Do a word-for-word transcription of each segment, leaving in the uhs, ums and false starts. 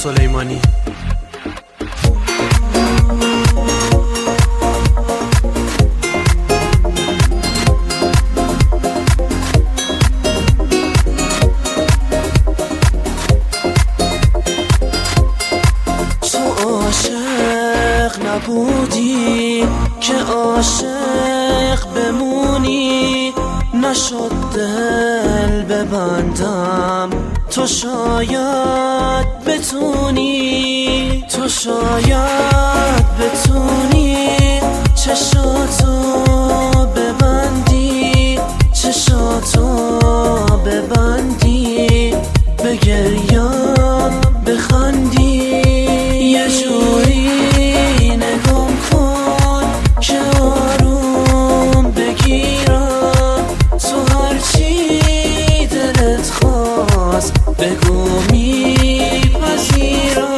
سلیمانی. نبودی که عاشق بمونی، نشد دل ببندم، تو شاید بتونی، تو شاید بتونی چشاتو ببندی، چشاتو ببندی، بگریم بخندی، یه جوری نگم کن که آروم بگیرم، تو هرچی دلت خواست بگو میپذیرم.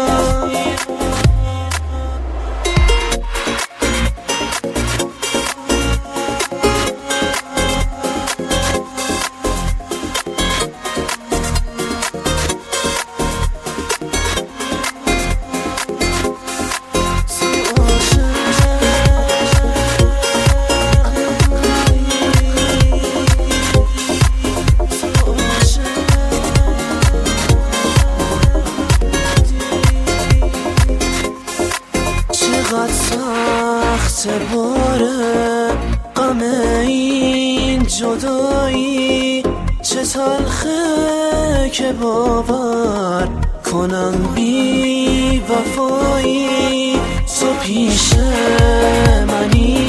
چقدر سخت باره غم این جدایی، چه تلخه که باور کنم بی وفایی، تو پیش منی